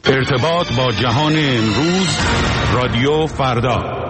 ارتباط با جهان امروز، رادیو فردا.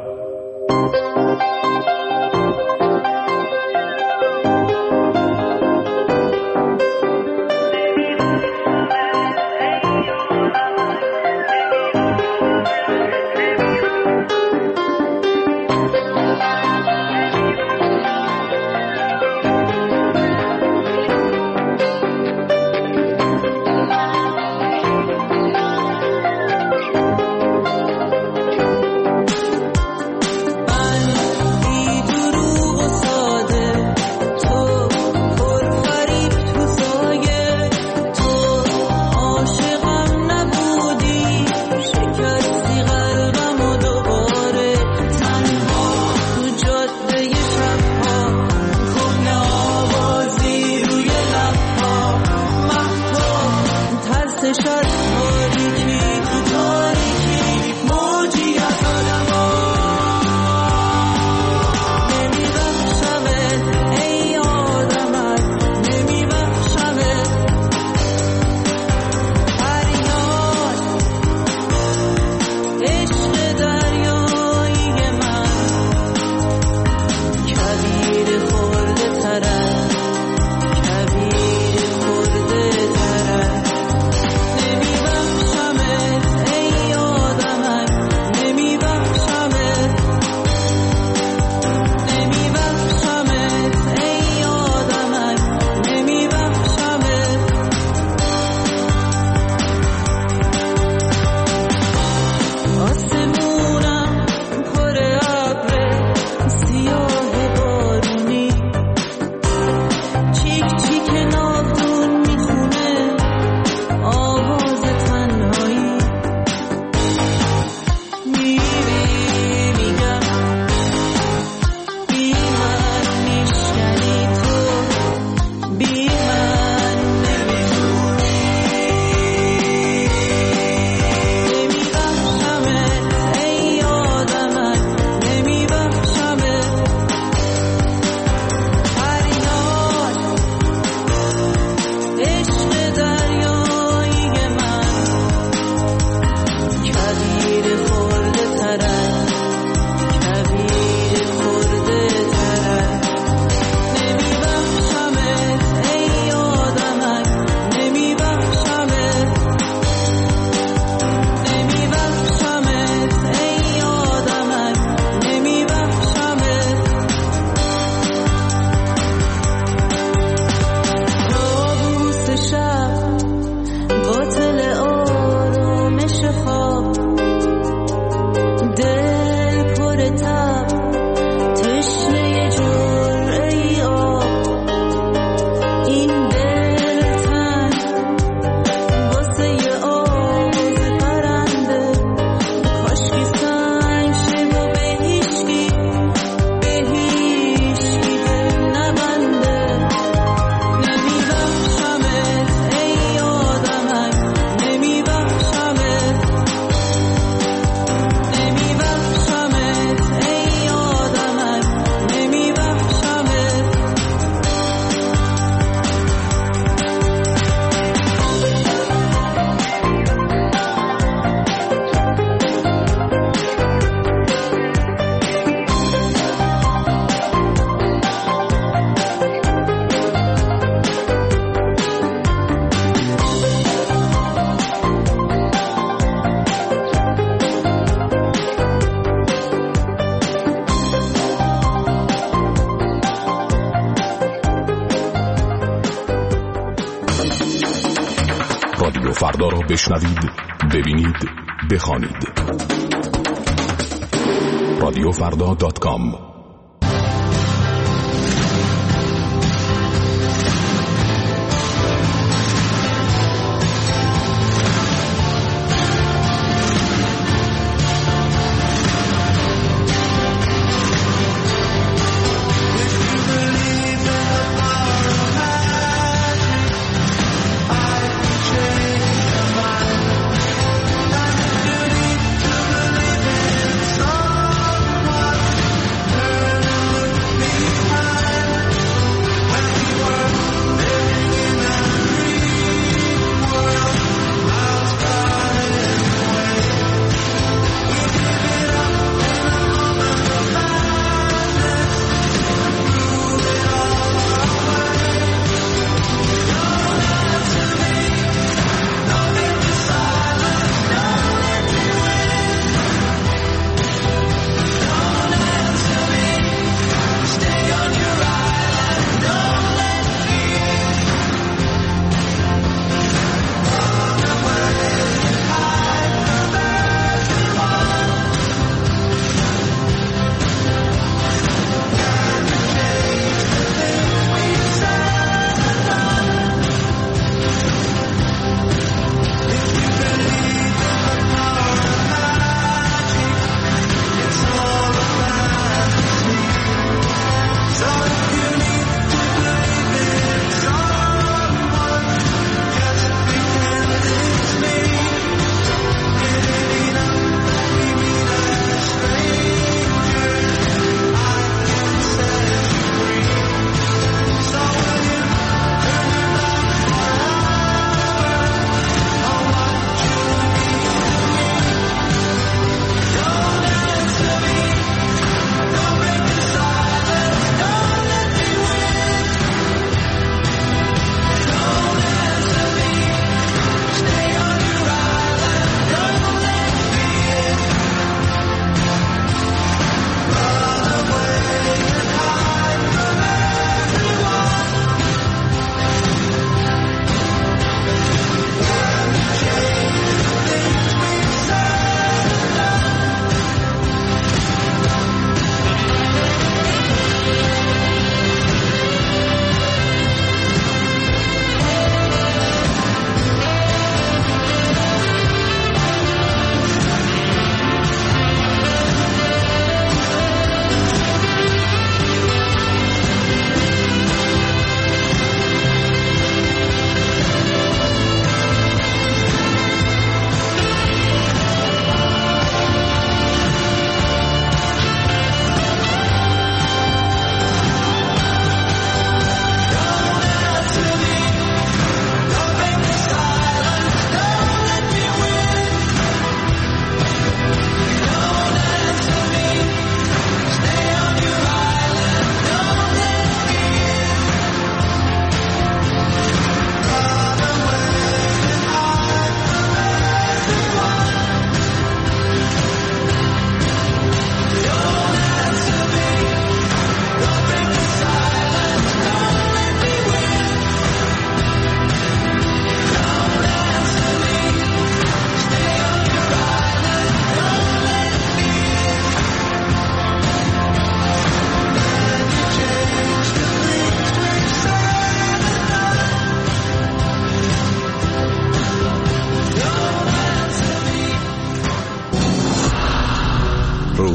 رادیو فردا را بشنوید، ببینید، بخوانید. radiofrda.com.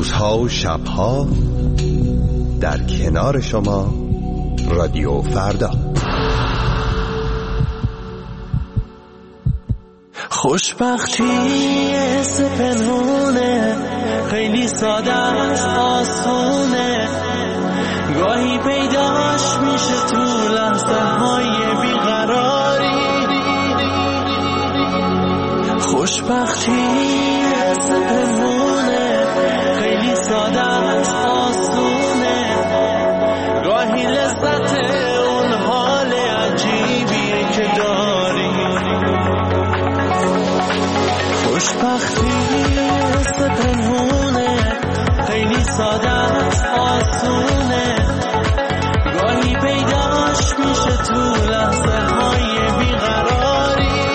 روزها و شبها در کنار شما رادیو فردا. خوشبختی حس پنهونه، خیلی ساده است، آسونه، گاهی پیداش میشه تو لحظه های بیقراری. خوشبختی حس پنهونه، خیلی ساده است، آسونه، گاهی لذت اون حال عجیبیه که داری. خوشبختی حس پنهونه، خیلی ساده است، آسونه، گاهی پیداش میشه تو لحظه های بیقراری.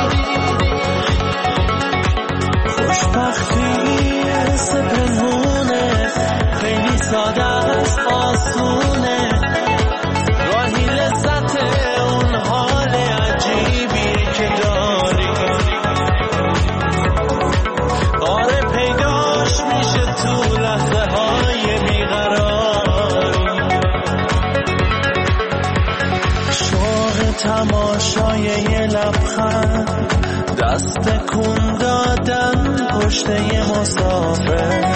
خوشبختی حس پنهونه، خیلی ساده است، آسونه، گاهی لذت اون حال عجیبی که داری. آره پیداش میشه تو لحظه های بیقراری. شوق تماشای یه لبخند، دست کن دادن پشت یه مسافر،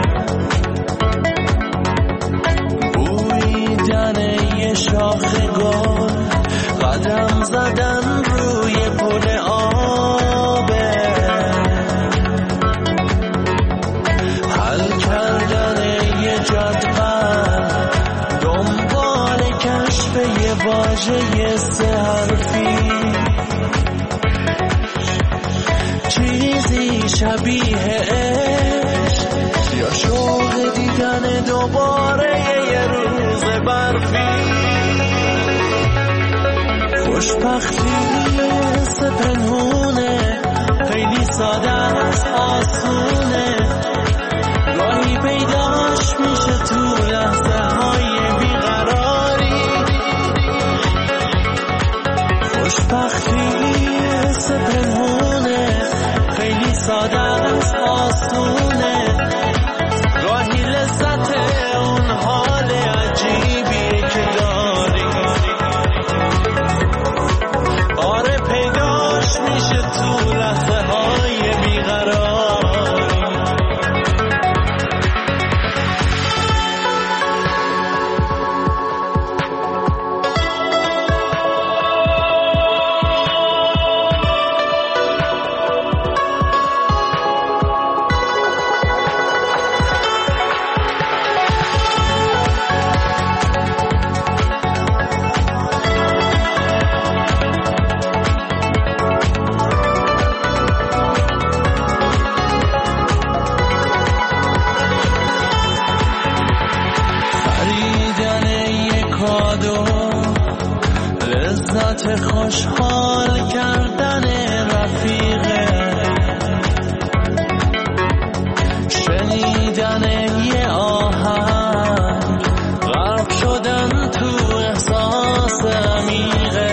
بویدن یه شاخ گل، قدم زدن روی پل آبه، حل کردن یه جدول، دنبال کشف یه واژه سه حرفی، چیزی شبیه عشق یا شوق دیدن دوباره یه روز برفی. خوشبختی حس پنهونه، خیلی ساده است، آسونه، گاهی پیداش میشه تو لحظه های بیقراری. خوشبختی حس پنهونه، خیلی ساده است، آسونه، گاهی لذت اون حال عجیبی که داری. آره پیداش میشه تو لحظه های بیقراری. لذت خوشحال کردن رفیقه، شنیدن یه آهنگ، غرق شدن تو احساس عمیقه،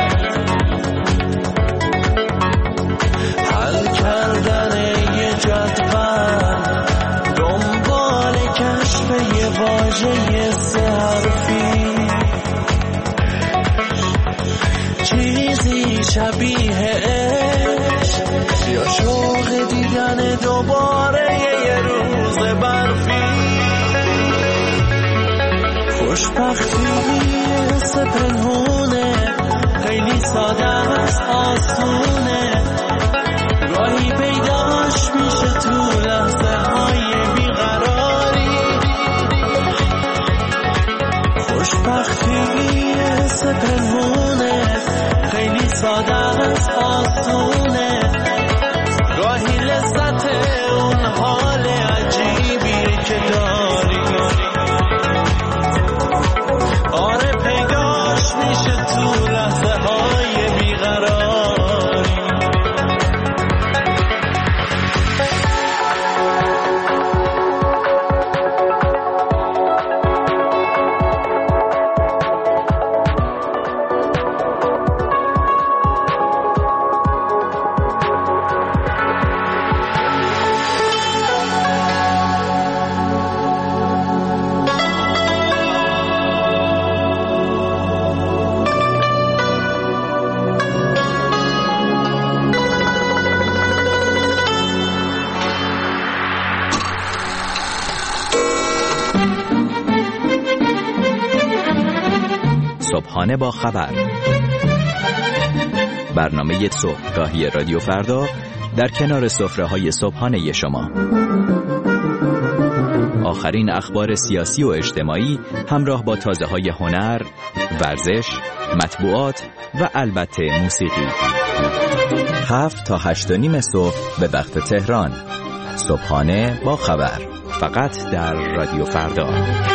حل کردن یه جدول، دنبال کشف یه واژه سه حرفی، چیزی شبیه عشق یا شوق دیدن دوباره یه روز برفی. خوشبختی حس پنهونه، خیلی ساده است، آسونه، گاهی پیداش میشه تو لحظه های بیقراری. خوشبختی حس پنهونه، خیلی ساده است، آسونه، گاهی لذت اون حال عجیبی که داری. آره پیداش میشه تو لحظه های بیقراری. صبحانه با خبر، برنامه صبحگاهی رادیو فردا در کنار سفره‌های صبحانه شما. آخرین اخبار سیاسی و اجتماعی همراه با تازه‌های هنر، ورزش، مطبوعات و البته موسیقی. 7 تا 8:30 صبح به وقت تهران. صبحانه با خبر، فقط در رادیو فردا.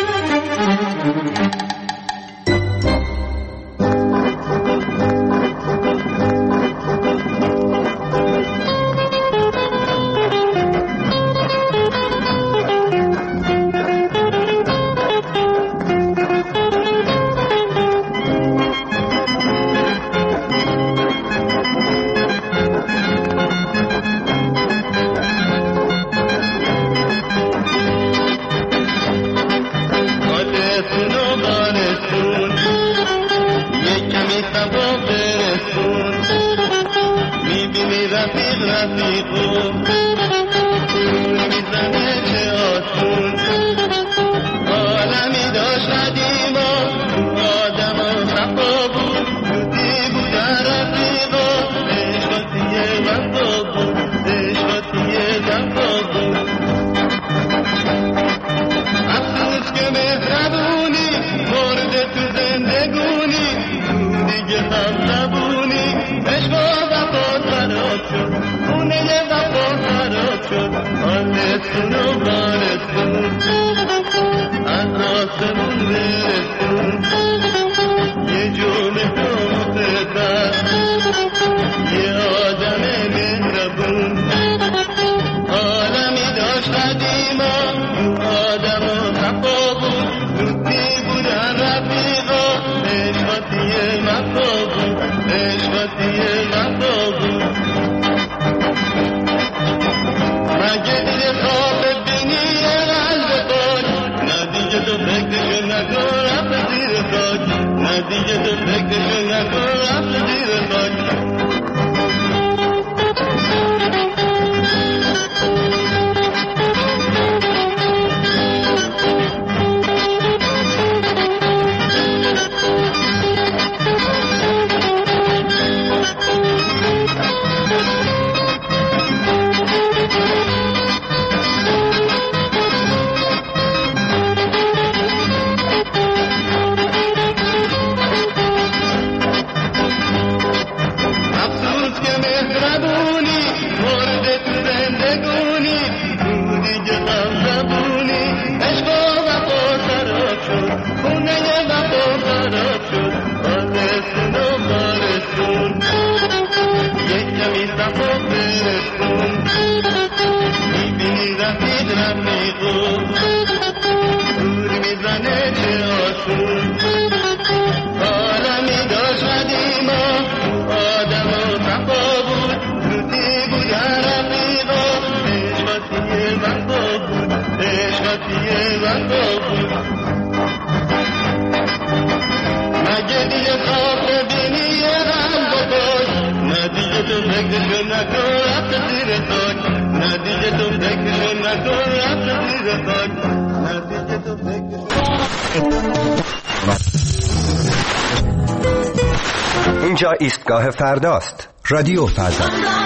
اینجا ایستگاه فرداست. رادیو فردا.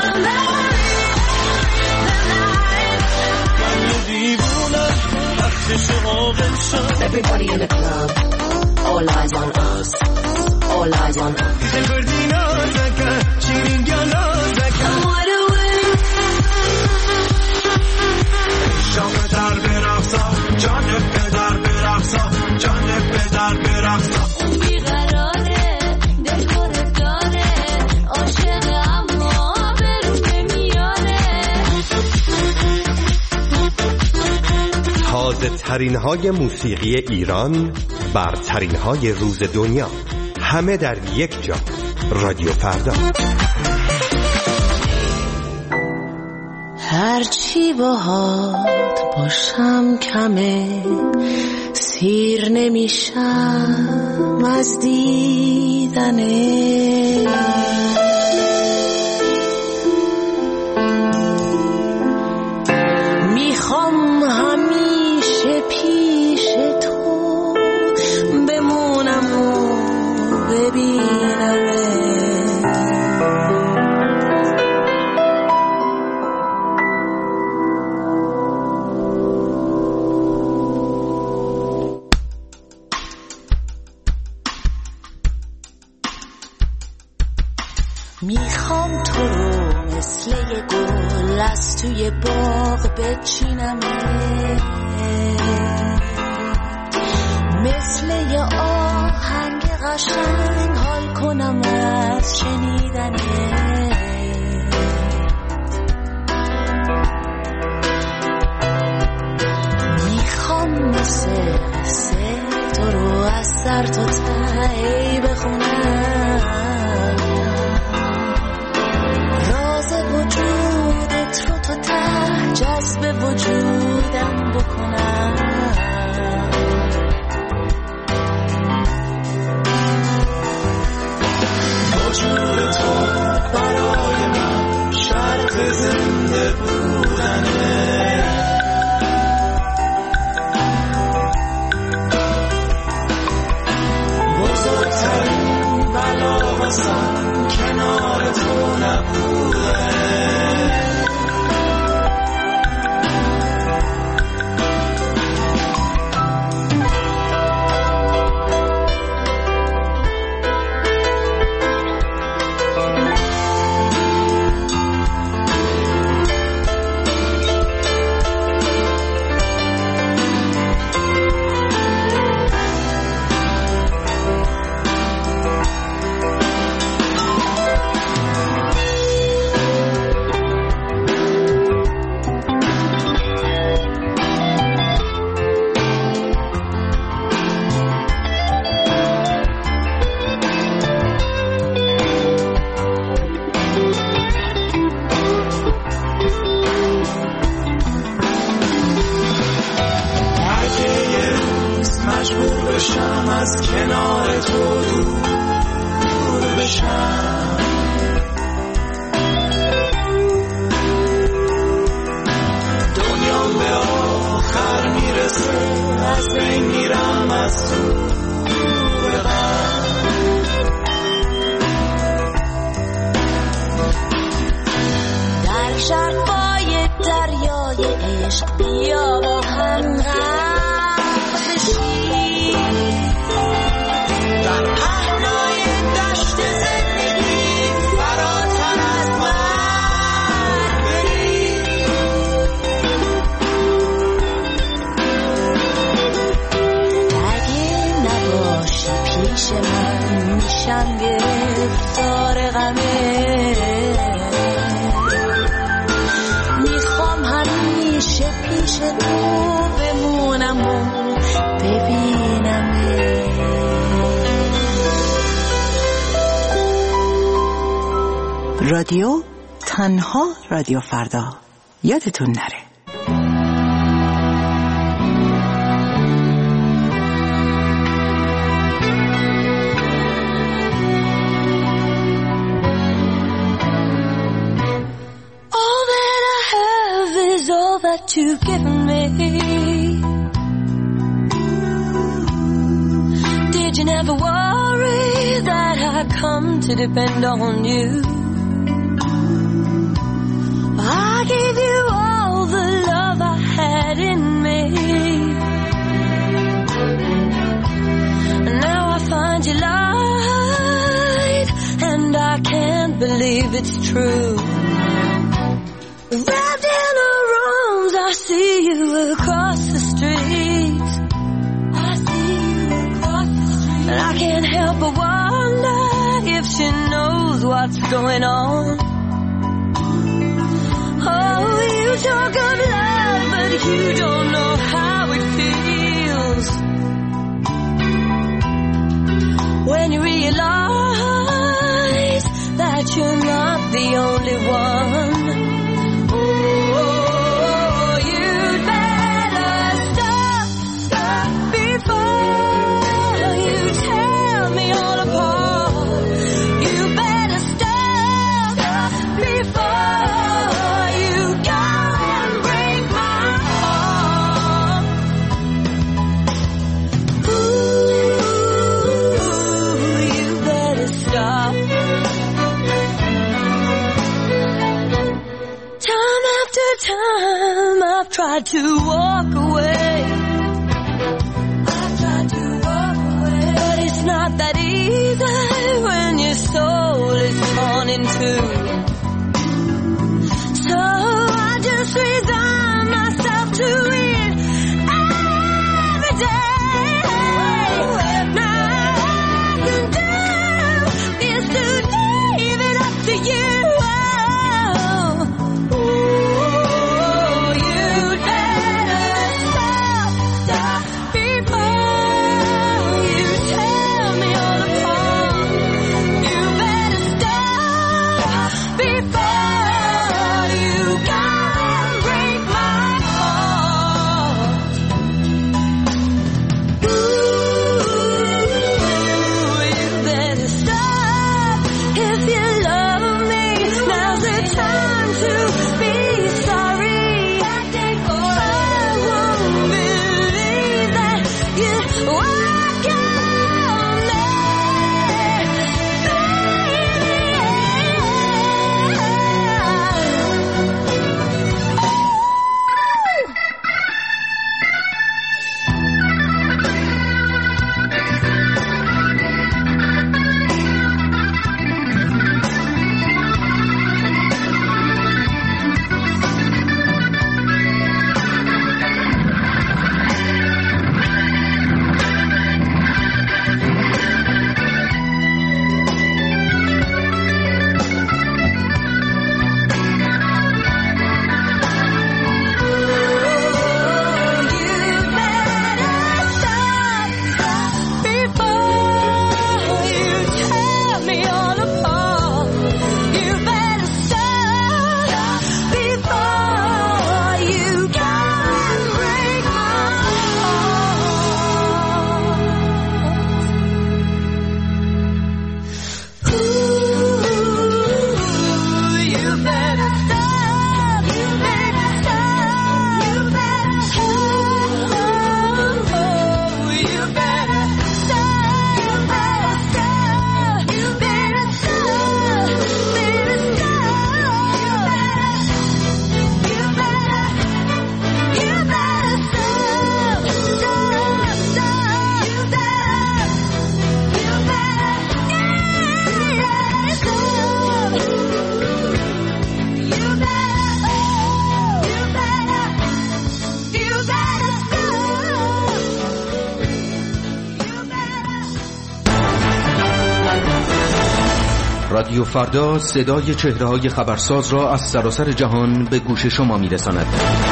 Everybody in the club, all eyes on us, all eyes on us. تازه ترین های موسیقی ایران، برترین های روز دنیا، همه در یک جا. رادیو فردا. هرچی باهات باشم کمه، سیر نمیشم از دیدنه. میخوام همیشه پیش تو بمونم و از توی باغ بچینم، مثل یه آهنگ قشنگ حال کنم از شنیدنه. میخوام مثل تو رو از سر تا ته بخونم، راز وجودت رو تا ته جذب وجودم بکنم. وجود تو برای من شرط زنده بودنه، بزرگترین بلا واسم کنار تو نبوده. رادیو تنها رادیو فردا، یادتون نره. All that I have is all that you've given me. Did you never worry that I come to depend on you? I gave you all the love I had in me, and now I find you lied, and I can't believe it's true. Wrapped in her arms, I see you across the street. I see you across the street, and I can't help but wonder if she knows what's going on. Oh, you talk of love, but you don't know how it feels when you realize that you're not the only one. Oh, you'd better stop before you tear me all apart. You better stop before you go and break my heart. Ooh, you better stop. Time after time I've tried to walk away. But it's not that easy when your soul is torn in two. So I رادیو فردا صدای چهره‌های خبرساز را از سراسر جهان به گوش شما می‌رساند.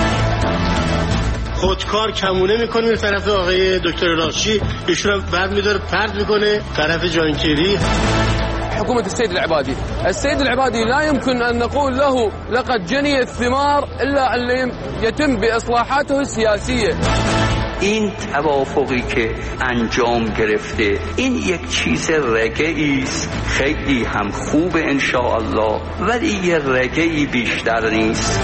خودکار کمونه میکنه طرف آقای دکتر راشی، ایشون هم بعد میداره پرد میکنه طرف جان کری. حكومة السيد العبادي لا يمكن أن نقول له لقد جني الثمار إلا أن يتم بإصلاحاته السياسية. این توافقی که انجام گرفته این یک چیز رگه‌ای است، خیلی هم خوب ان شاء الله، ولی یه رگه‌ای بیشتر نیست.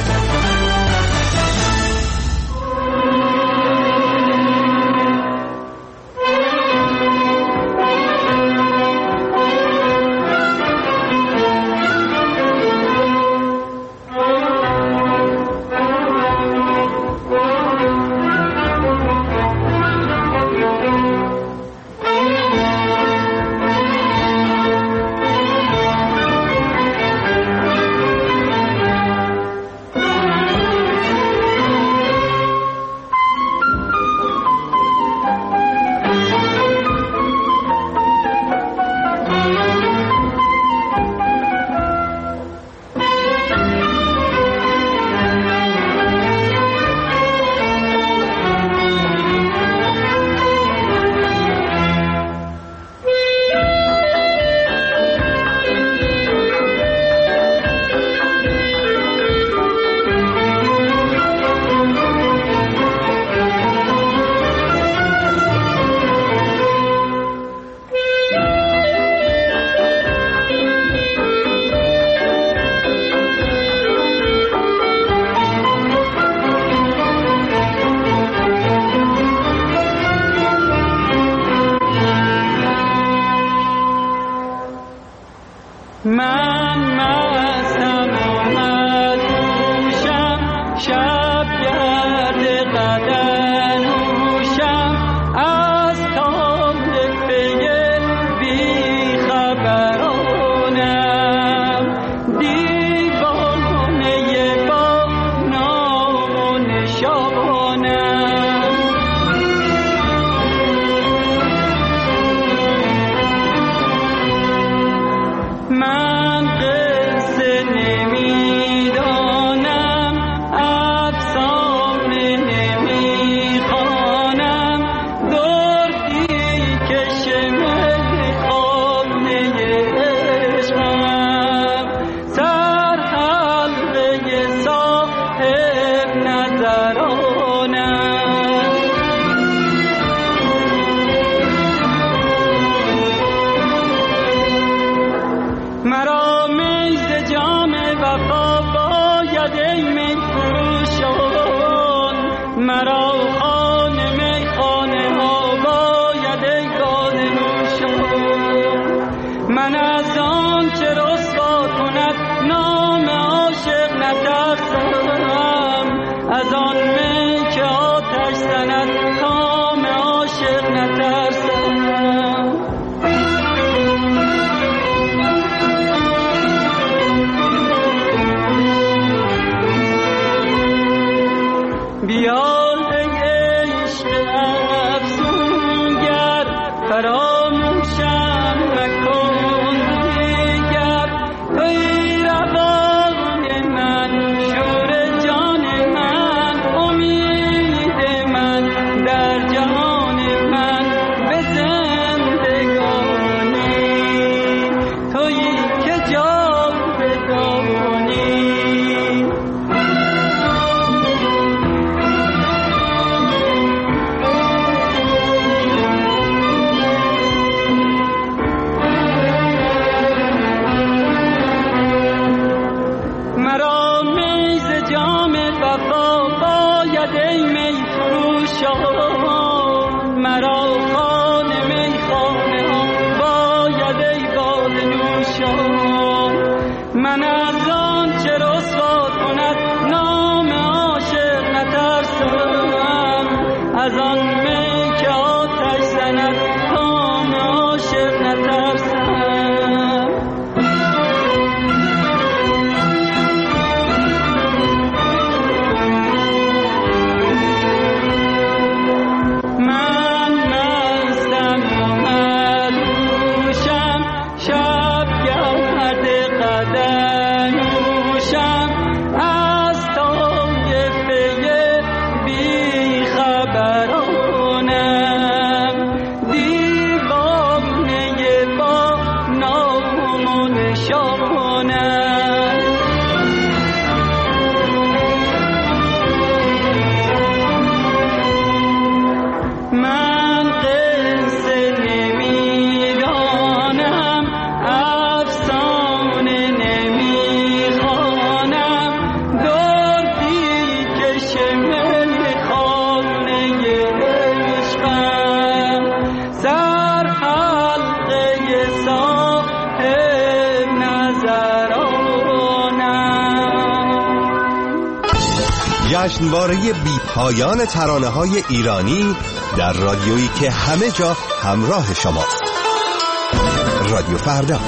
من جشنواره بی پایان ترانه‌های ایرانی در رادیویی که همه جا همراه شماست. رادیو فردا.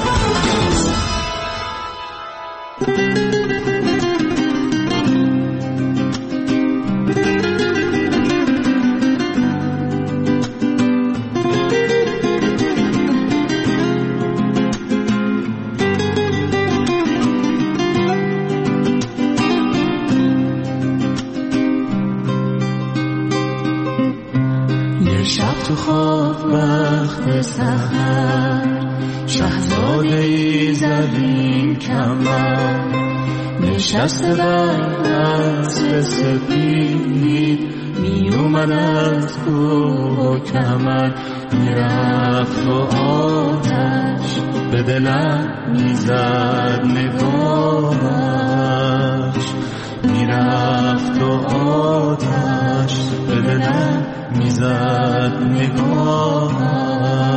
تو خواب وقت سحر شهزاده زلیل کمر نشسته بر اسب سپید می اومد از کوه و کمر میرفت و آتش به دلم میزد نگاهش میرفت و آتش به دلم میزد نگاهش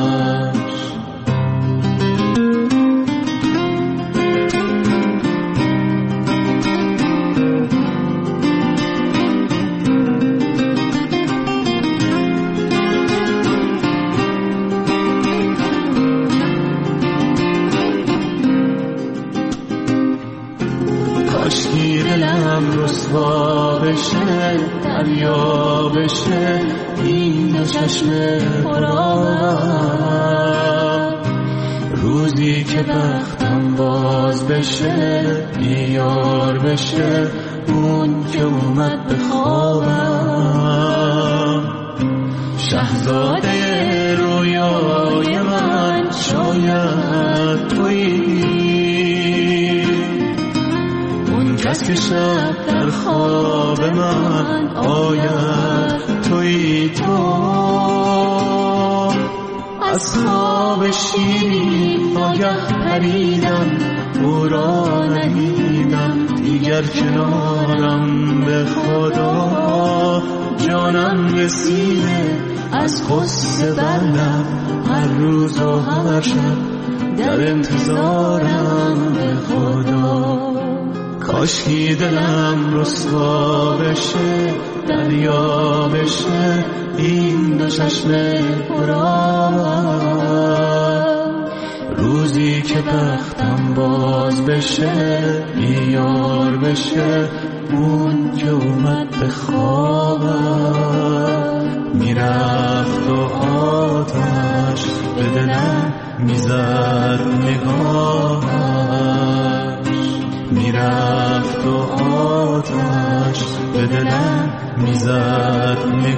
کاشکی دلم رسوا بشه دریا بشه این دو چشم پرآب روزی که بختم باز بشه بیار بشه اون که اومد به خوابم شهزاده رویای من شاید تویی اون کس که شب در خواب من آید تویی تو از خواب شیرین آگه پریدم او را ندیدم دیگر کنارم به خدا جانم رسیده از قصه بردم هر روز و هر شب در انتظارم به خدا کاشکی دلم رسوا بشه دریا بشه این دو چشم پرآب روزی که بختم باز بشه بیار بشه اون که اومد به خوابم میرفت و آتش به دلم میزد نگاهش میرفت و آتش به دلم میزد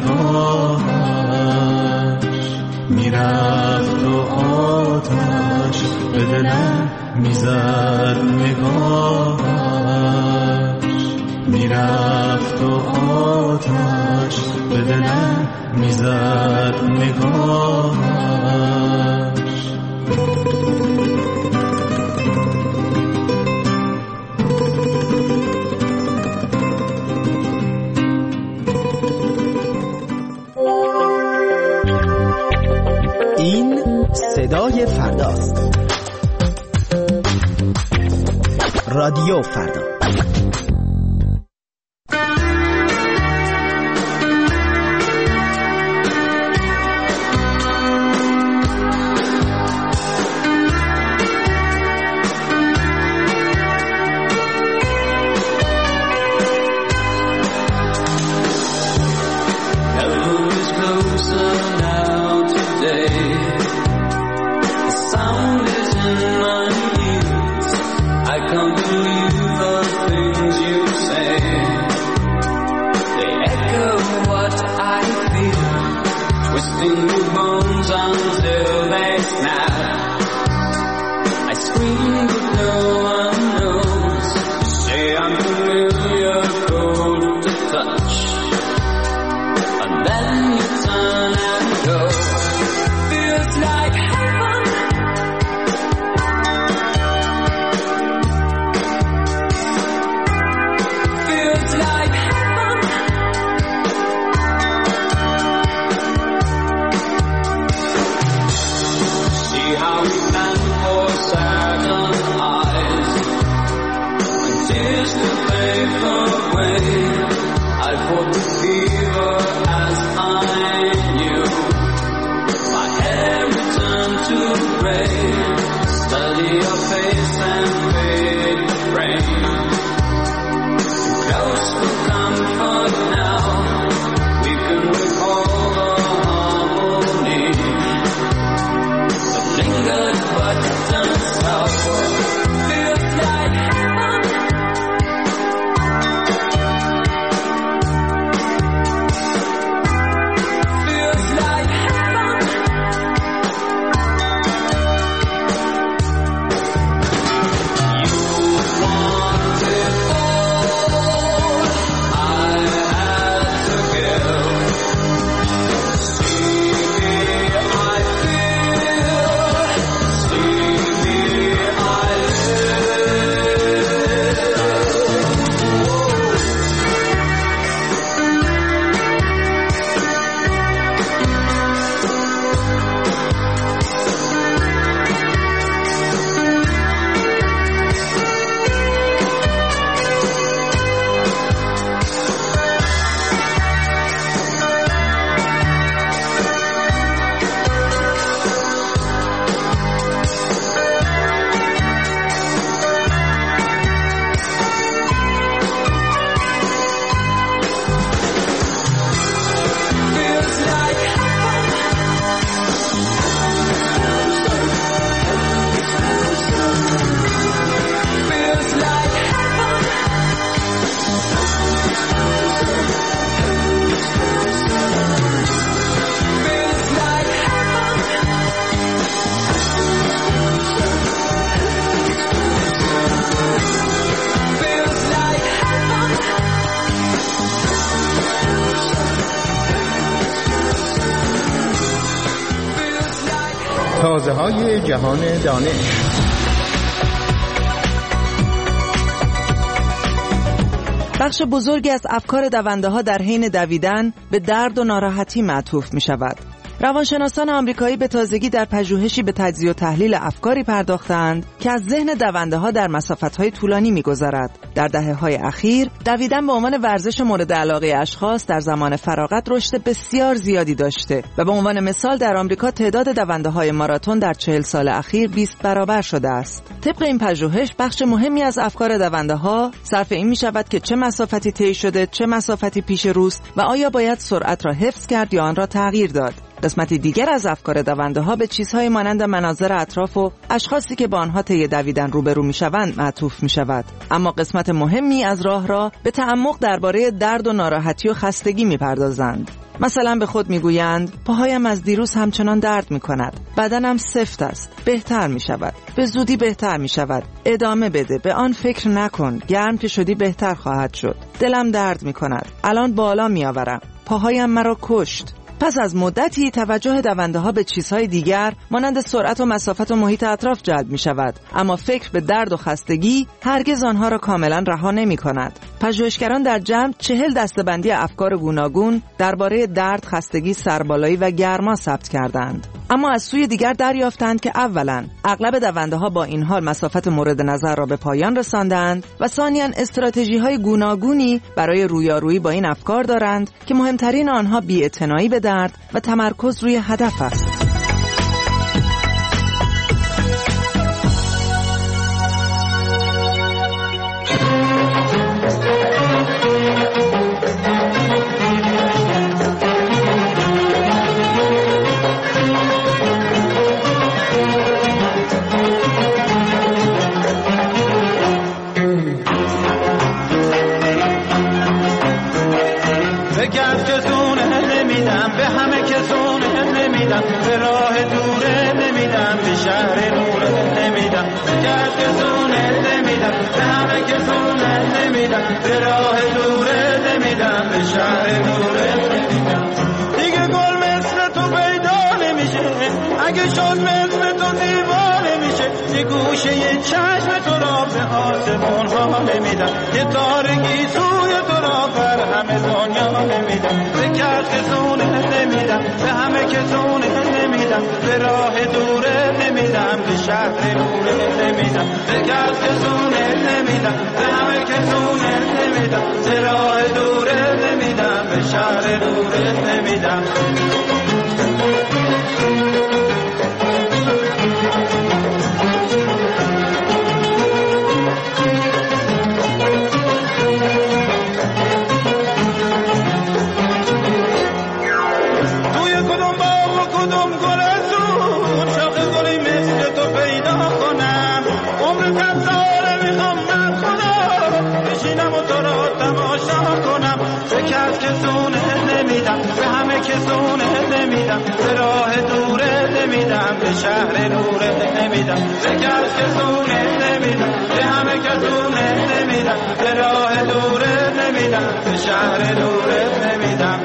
نگاهش میرفت و آتش به دلم میزد نگاهش میرفت و آتش به دلم میزد نگاهش این صدای فرداست. رادیو فردا. تازه‌های جهان دانش. بخش بزرگی از افکار دونده‌ها در حین دویدن به درد و ناراحتی معطوف می‌شود. روانشناسان آمریکایی به تازگی در پژوهشی به تجزیه و تحلیل افکاری پرداختند که از ذهن دونده‌ها در مسافت‌های طولانی می‌گذرد. در دهه‌های اخیر دویدن به عنوان ورزش مورد علاقه اشخاص در زمان فراغت رشد بسیار زیادی داشته و به عنوان مثال در آمریکا تعداد دونده‌های ماراتون در 40 سال اخیر 20 برابر شده است. طبق این پژوهش بخش مهمی از افکار دونده‌ها صرف این می‌شود که چه مسافتی طی شده، چه مسافتی پیش روست و آیا باید سرعت را حفظ کرد یا آن را تغییر داد. قسمتی دیگر از افکار دونده‌ها به چیزهای مانند مناظر اطراف و اشخاصی که با آنها طی دویدن روبرو می‌شوند معطوف می‌شود. اما قسمت مهمی از راه را به تعمق درباره درد و ناراحتی و خستگی می‌پردازند. مثلا به خود میگویند پاهایم از دیروز همچنان درد می‌کند، بدنم سفت است، بهتر می‌شود، به زودی بهتر می‌شود، ادامه بده، به آن فکر نکن، گرم که شدی بهتر خواهد شد، دلم درد می‌کند، الان بالا می‌آورم، پاهایم مرا کشت. پس از مدتی توجه دونده‌ها به چیزهای دیگر مانند سرعت و مسافت و محیط اطراف جلب می‌شود، اما فکر به درد و خستگی هرگز آنها را کاملا رها نمی‌کند. پژوهشگران در جمع 40 دسته‌بندی افکار گوناگون درباره درد، خستگی، سربالایی و گرما ثبت کردند. اما از سوی دیگر دریافتند که اولاً اغلب دونده‌ها با این حال مسافت مورد نظر را به پایان رساندند و ثانیاً استراتژی‌های گوناگونی برای رویارویی با این افکار دارند که مهمترین آنها بی‌اعتنایی به درد و تمرکز روی هدف است. به راه دوره نمیدم، به شهر نوره نمیدم، کسونه نمیدم، به همه کسونه نمیدم، به راه دوره نمیدم، به شهر نوره نمیدم. دیگه گل مثل تو پیدا نمیشه، اگه شد مثل تو دیوانه میشه. یه گوشه یه چشم تو را به آسمون ها نمیدم، یه تارگی سوی تو را بر همه دنیا نمیدم، به کسونه نمیدم، به همه کسونه نمیدم، به راه دوره نمیدم، به شهر نوره نمیدم، به کسونه نمیدم، به همه کسونه نمیدم، به راه دوره نمیدم، به شهر نوره نمیدم. به همه کسونه نمیدم، به راه دوره نمیدم، به شهر نوره نمیدم، به کسونه نمیدم، به همه کسونه نمیدم، به راه دوره نمیدم، به شهر نوره نمیدم.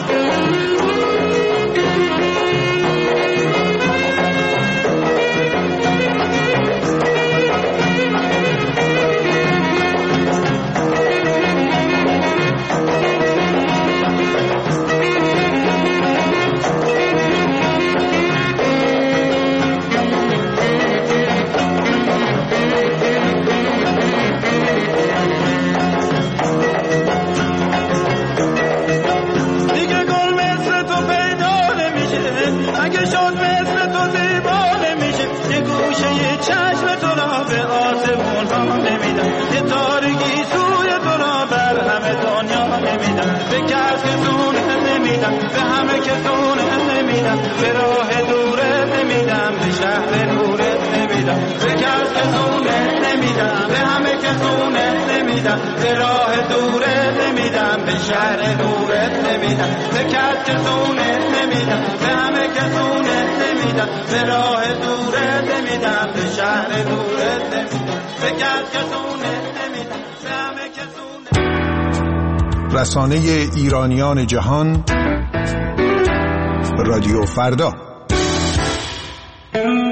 به همه کسونه نمیدم، به راه دوره نمیدم، به شهر نوره نمیدم، به کسونه نمیدم، به همه کسونه نمیدم، به راه دوره نمیدم، به شهر نوره نمیدم، به کسونه نمیدم، به همه کسونه نمیدم، به راه دوره نمیدم، به شهر نوره نمیدم، به کسونه نمیدم، به همه کسونه. رسانه ایرانیان جهان، رادیو فردا.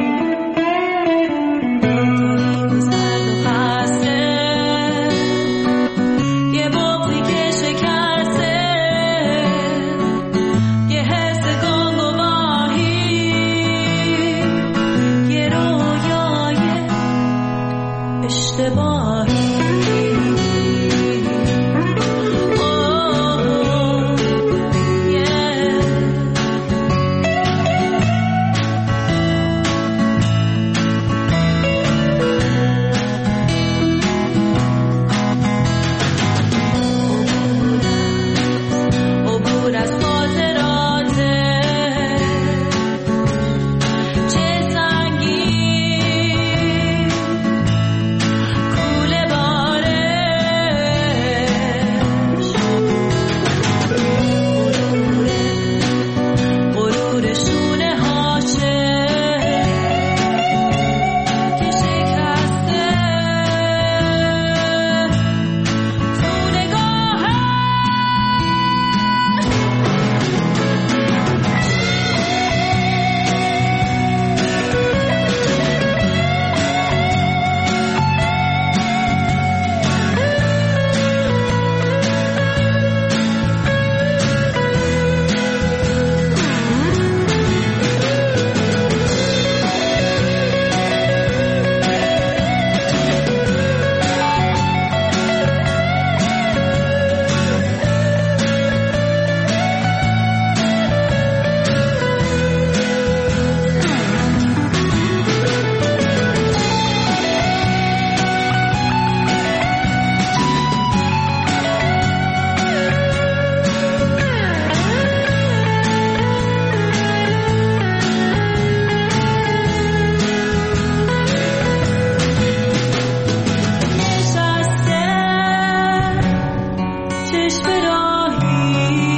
پیشش به راهی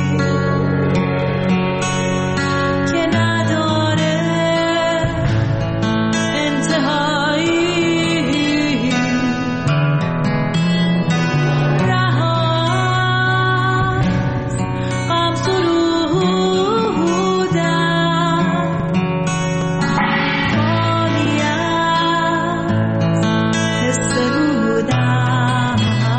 که نداره انتهایی، رهاست غم سرودم، خالی از حس بودم.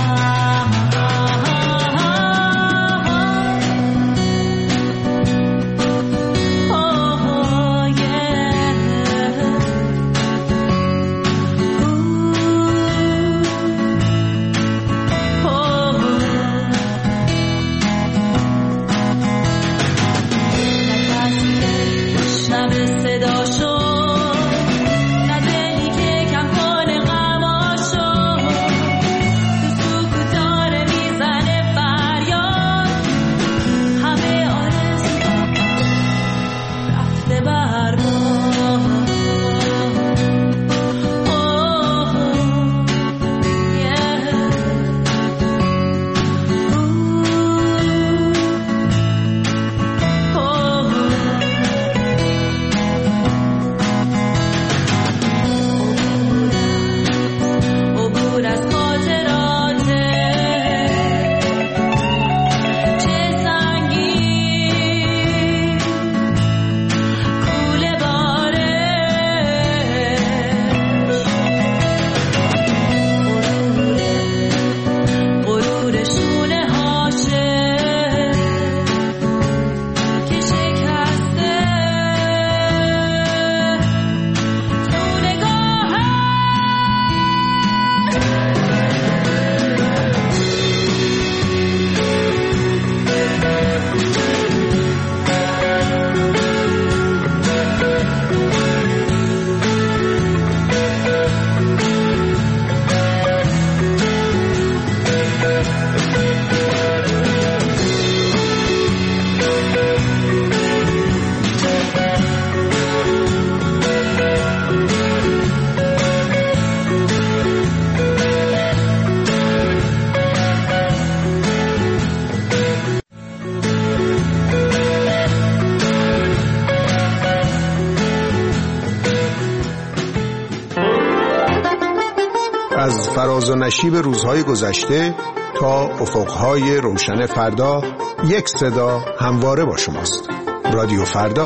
از فراز و نشیب روزهای گذشته تا افقهای روشن فردا، یک صدا همواره با شماست. رادیو فردا.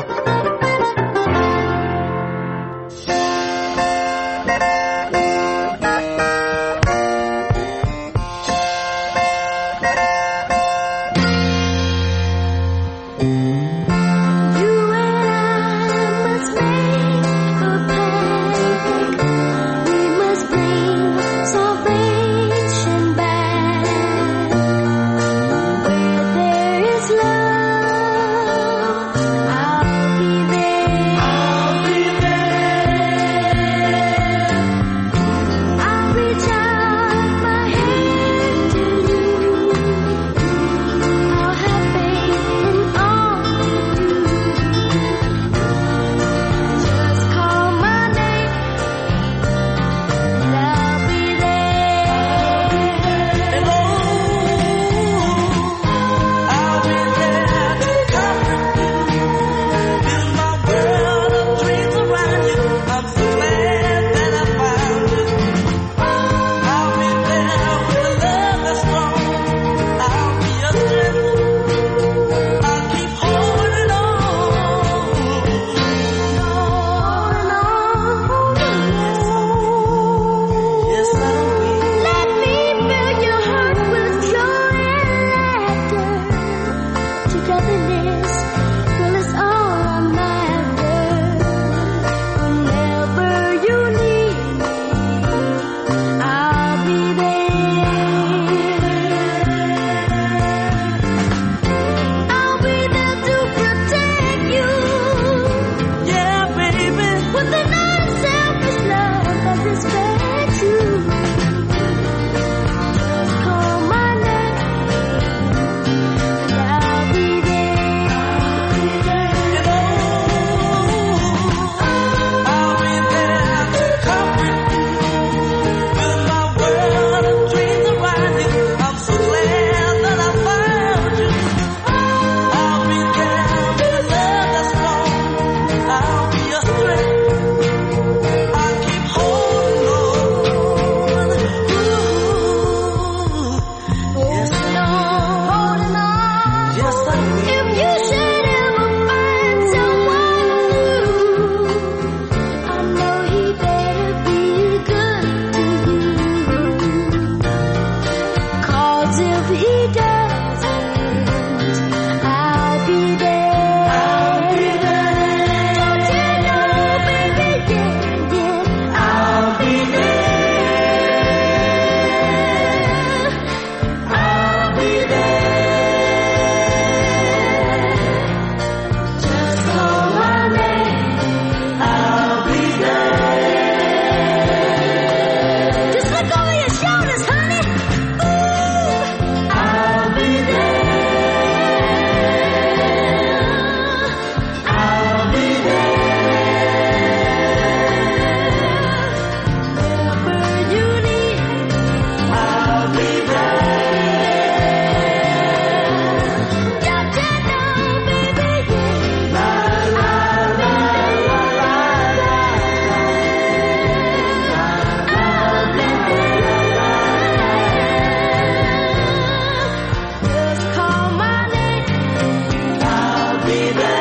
I'll be 'cause if he doesn't, I'll be there. I'll be there. Don't you know, baby, yeah, I'll be there. I'll be there. Just call my name. I'll be there. Just look over your shoulders, honey. Ooh, I'll be there. I'll be there. Wherever you need, I'll be there. Don't you know, baby, yeah. La la la la la la. I'll be there. Just call my name. I'll be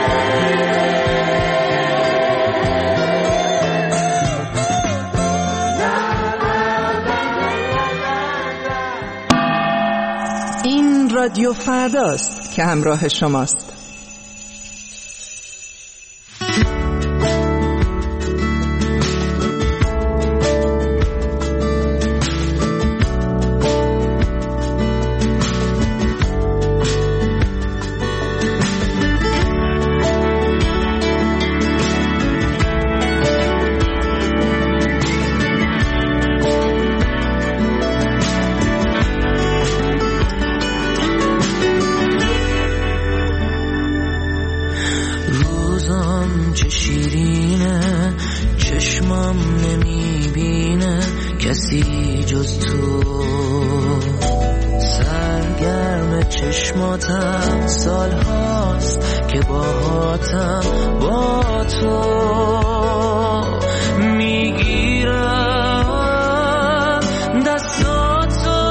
این رادیو فرداست که همراه شماست. روزم چه شیرینه، چشمم نمیبینه کسی جز تو. سرگرم چشماتم، سال هاست که باهاتم، با تو میگیرم دستاتو.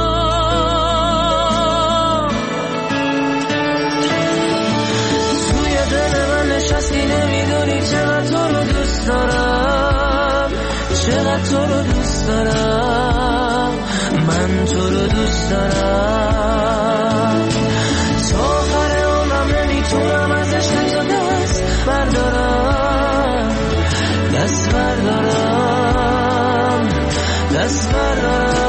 توی دل من نشستی، نمیدونی چقدر تو رو دوست دارم، چقدر تو رو دوست دارم، من تو رو دوست دارم. تا آخر عمرم نمیتونم از عشق تو دست بردارم، دست بردارم، دست بردارم.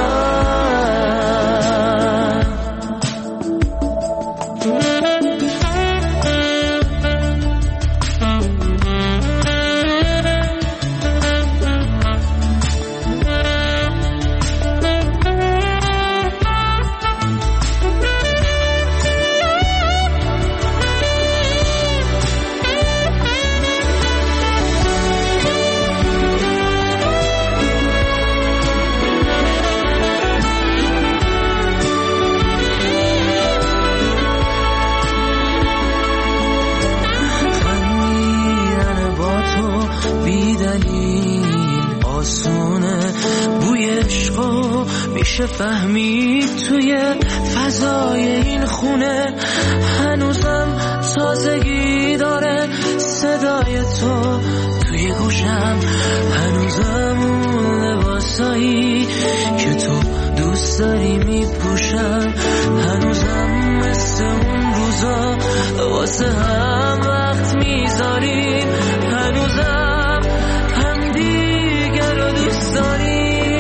میشه فهمید توی فضای این خونه، هنوزم تازگی داره صدای تو توی گوشم، هنوزم اون لباسایی که تو دوست داری میپوشم، هنوزم مثل اون روزا واسه هم وقت میذاریم، هنوزم هم دیگر رو دوست داریم.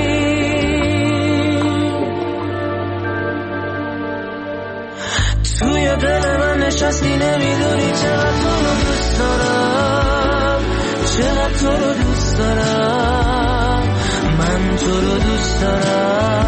توی دل من نشستی، نمیدونی چقدر تو رو دوست دارم، چقدر تو رو دوست دارم، من تو رو دوست دارم.